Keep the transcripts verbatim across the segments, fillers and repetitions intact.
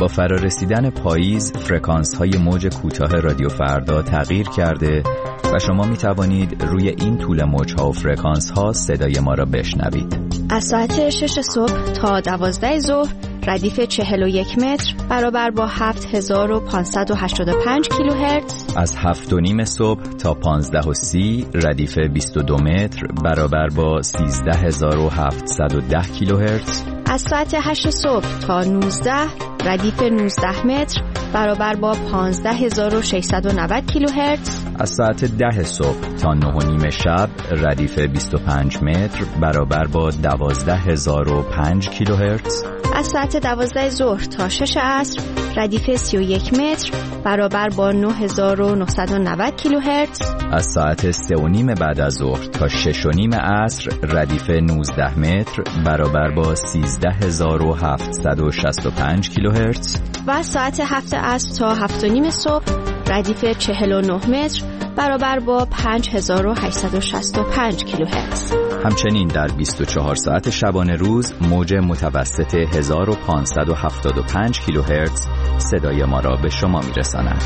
با فرارسیدن پاییز فرکانس های موج کوتاه رادیو فردا تغییر کرده و شما می توانید روی این طول موج ها و فرکانس ها صدای ما را بشنوید. از ساعت شش صبح تا دوازده ظهر ردیف چهل و یک متر برابر با هفت هزار و پانصد و هشتاد و پنج کیلوهرتز. از هفت و نیم صبح تا پانزده و سی ردیف بیست و دو متر برابر با سیزده هزار و هفتصد و ده کیلوهرتز. از ساعت هشت صبح تا نوزده ردیف نوزده متر برابر با پانزده هزار و ششصد و نود کیلوهرتز. از ساعت ده صبح تا نه و نیم شب ردیف بیست و پنج متر برابر با دوازده هزار و پنج کیلوهرتز. از ساعت دوازده ظهر تا شش عصر ردیف سی و یک متر برابر با نه هزار و نهصد و نود کیلوهرتز. از ساعت سه و نیم بعد از ظهر تا شش و نیم عصر ردیف نوزده متر برابر با سیزده هزار و هفتصد و شصت و پنج کیلوهرتز. و از ساعت هفت عصر تا هفت و نیم صبح ردیف چهل و نه متر برابر با پنج هزار و هشتصد و شصت و پنج کیلوهرتز. همچنین در بیست و چهار ساعت شبانه روز موج متوسط هزار و پانصد و هفتاد و پنج کیلوهرتز صدای ما را به شما میرساند.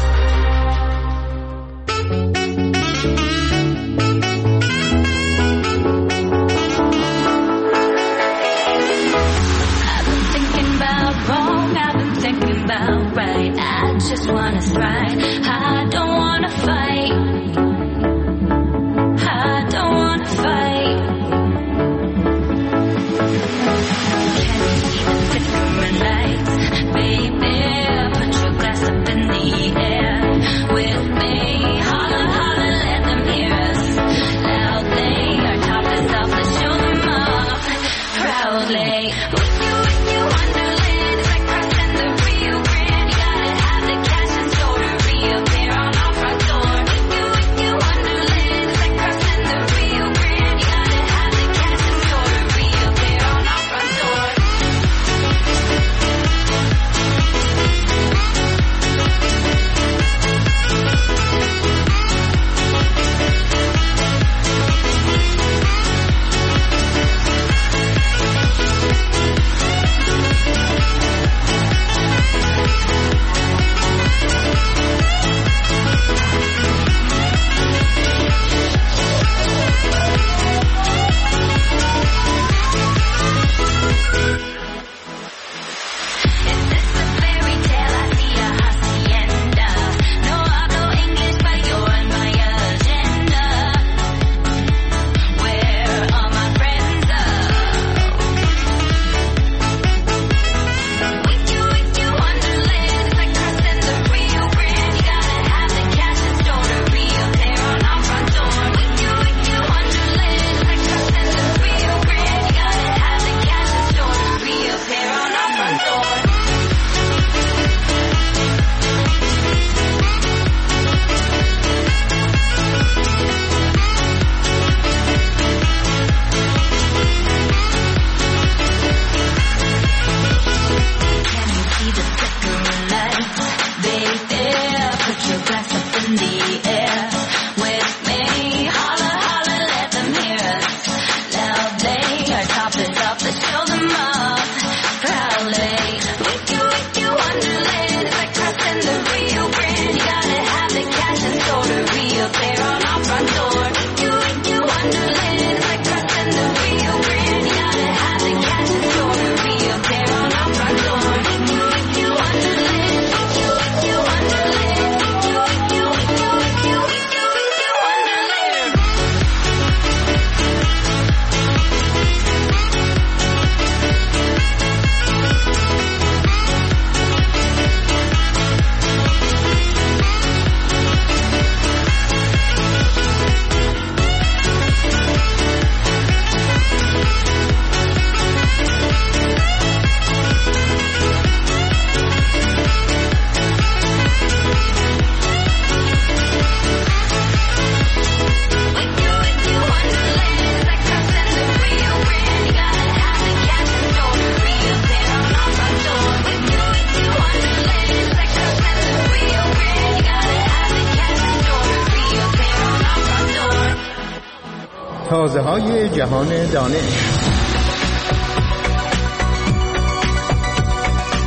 تازه‌های جهان دانش.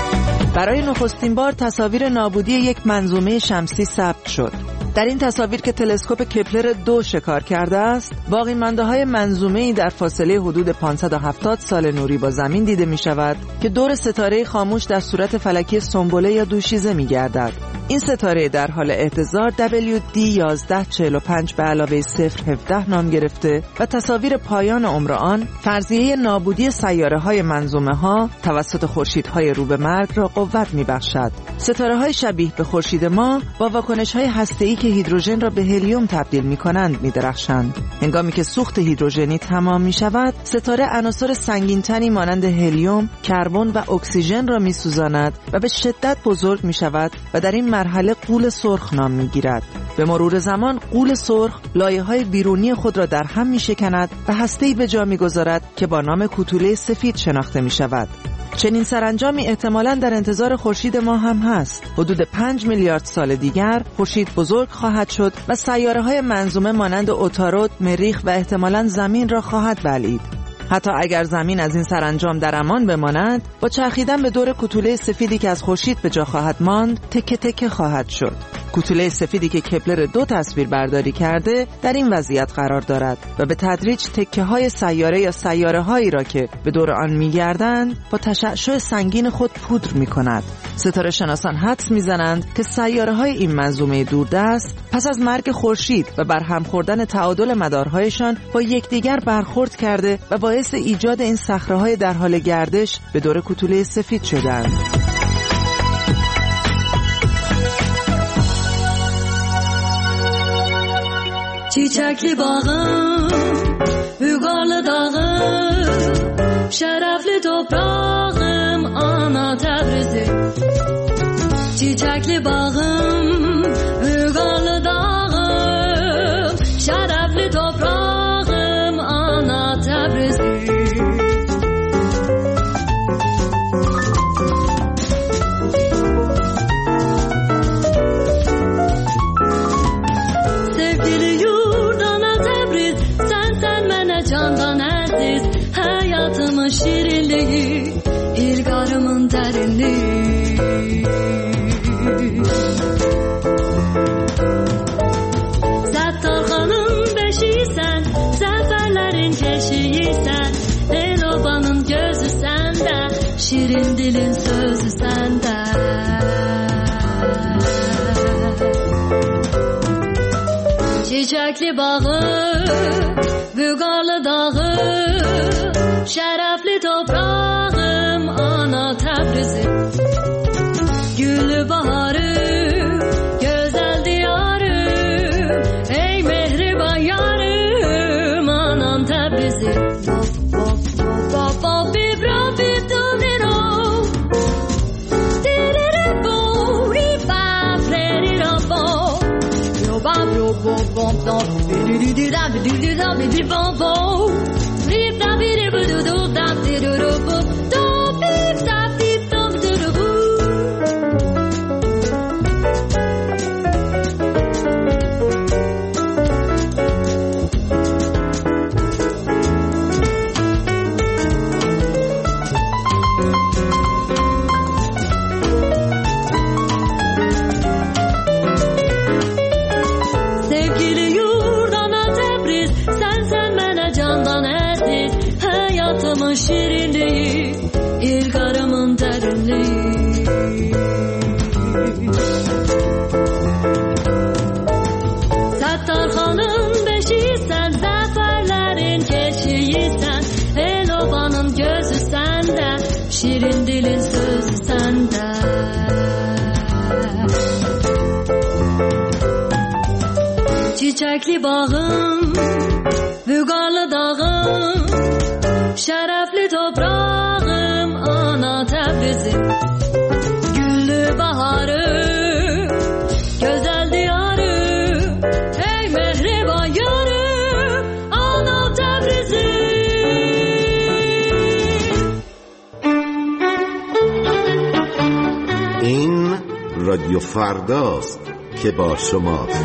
برای نخستین بار تصاویر نابودی یک منظومه شمسی ثبت شد. در این تصاویر که تلسکوپ کپلر دو شکار کرده است، باقی مانده های منظومه‌ای در فاصله حدود پانصد و هفتاد سال نوری با زمین دیده می شود که دور ستاره خاموش در صورت فلکی سنبله یا دوشیزه می گردد. این ستاره در حال اهتزار دبلیو دی یازده چهل و پنج به علاوه صفر هفده نام گرفته و تصاویر پایان عمر آن فرضیه نابودی سیاره‌های منظومه‌ها توسط خورشیدهای رو به مرگ را قوت می‌بخشد. ستاره‌های شبیه به خورشید ما با واکنش‌های هسته‌ای که هیدروژن را به هلیوم تبدیل می‌کنند می‌درخشند. هنگامی که سوخت هیدروژنی تمام می‌شود، ستاره عناصر سنگین‌تری مانند هلیوم، کربن و اکسیژن را می‌سوزاند و به شدت بزرگ می‌شود و در این مرحله غول سرخ نام می‌گیرد. به مرور زمان غول سرخ لایه‌های بیرونی خود را در هم می‌شکند و هسته‌ای به جا می‌گذارد که با نام کوتوله سفید شناخته می‌شود. چنین سرانجامی احتمالاً در انتظار خورشید ما هم هست. حدود پنج میلیارد سال دیگر خورشید بزرگ خواهد شد و سیاره‌های منظومه مانند عطارد، مریخ و احتمالاً زمین را خواهد بلعید. حتی اگر زمین از این سرانجام در امان بماند، با چرخیدن به دور کوتوله سفیدی که از خورشید به جا خواهد ماند، تکه تکه خواهد شد. کوتوله سفیدی که کپلر دو تصویر برداری کرده در این وضعیت قرار دارد و به تدریج تکه های سیاره یا سیاره هایی را که به دور آن می‌گردند با تشعشع سنگین خود پودر می‌کند. ستاره شناسان حدس می‌زنند که سیاره های این منظومه دوردست پس از مرگ خورشید و برهم خوردن تعادل مدارهایشان با یکدیگر برخورد کرده و باعث ایجاد این صخره‌های در حال گردش به دور کوتوله سفید şöden. Çiçekli bağım, Ügarlı dağım, şerefli toprağım, ana Tebrizim. Çiçekli bağım, Ügarlı dağım, şerefli toprağım, ana Tebrizim. Candan aziz hayatımın şirinliği, ilgarımın derinliği. Zattarhanın beşiysen, zaferlerin keşiysen, Elobanın gözü sende, şirin dilin sözü sende. Çiçekli bağı, Bügarlı dağı, şerefli toprağım, ana Tebrizim. Güllü baharım, güzel diyarım, ey mehriban yarım, anam Tebrizim. Bop bop bop bop bibro bibdonero, diriribo, ribab rerirabo, yobab yobop bop bop, bididididab bidididab bidibop bop, ribab bidibudududab didudubup, dop bibdab bibdop dudubup. Şirinliği, ilgarımın derinliği. Sattarhanın beşiysen, zaferlerin keşiysen, Elobanın gözü sende, şirin dilin sözü sende. Çiçekli bağım, Bügarlı dağım, şerefli toprağım, ana Tebrizim. Güllü baharım, güzel diyarım, ey mehriban yarım, ana Tebrizim. این رادیو فرداست که با شماست.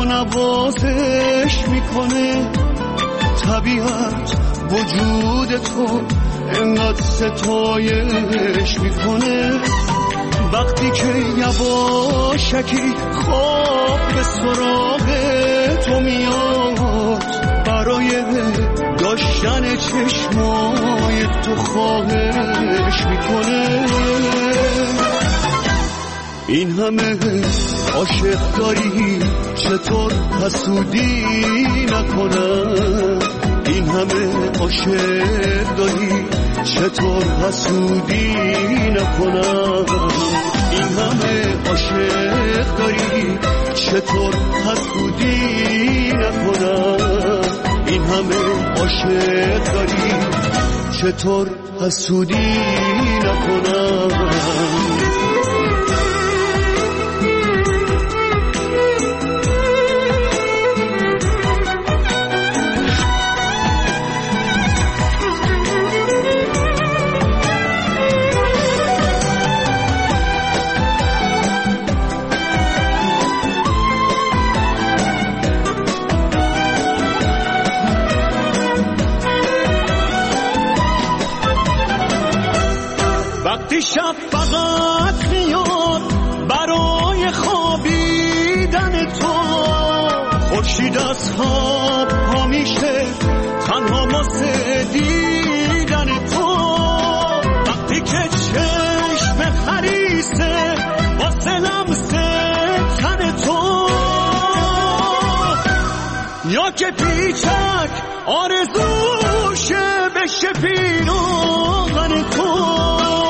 نوازش میکنه، طبیعت وجود تو انقدر ستایش میکنه. وقتی که یواشکی خواب به سراغ تو میاد، برای داشتن چشمای تو خواهش میکنه. این همه عاشق داری چطور حسودی نکنم؟ این همه عاشق داری چطور حسودی نکنم؟ این همه عاشق داری چطور حسودی نکنم؟ این همه عاشق داری چطور حسودی نکنم؟ شب فقط میاد برای خوابیدن تو، خورشید از خواب پا میشه تنها واسه دیدن تو. وقتی که چشم خریسه واسه لمس تن تو، یا که پیچک آرزوشه بشه پیراهن تو.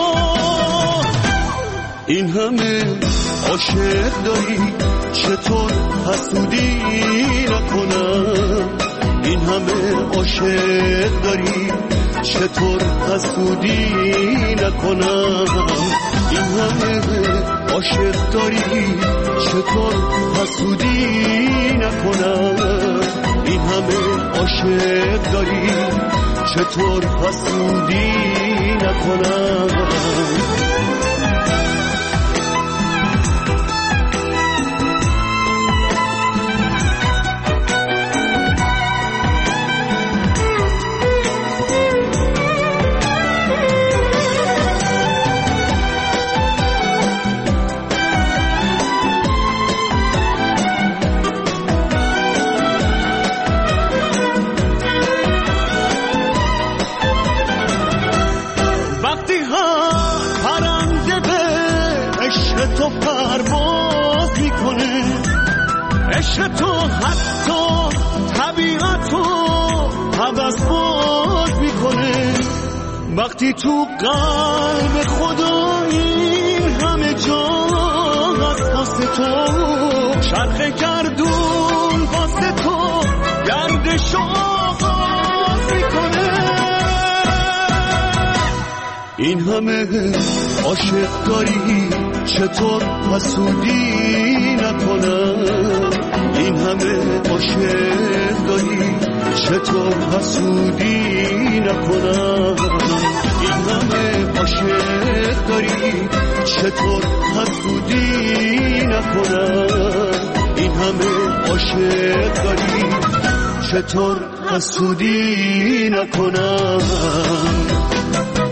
این همه عاشق داری چطور حسودی نکنم؟ این همه عاشق داری چطور حسودی نکنم؟ این همه عاشق داری چطور حسودی نکنم؟ این همه عاشق داری چطور حسودی نکنم؟ تو پرواز میکنه، عشق تو حتی طبیعت رو حوض باز میکنه. وقتی تو قلب خدا این همه جا هست واسه تو، چرخ گردون واسه تو گردش آغاز میکنه. این همه عاشق داری چطور حسودی نکنم؟ این همه عاشق داری چطور حسودی نکنم؟ این همه عاشق داری چطور حسودی نکنم؟ این همه عاشق داری چطور حسودی نکنم؟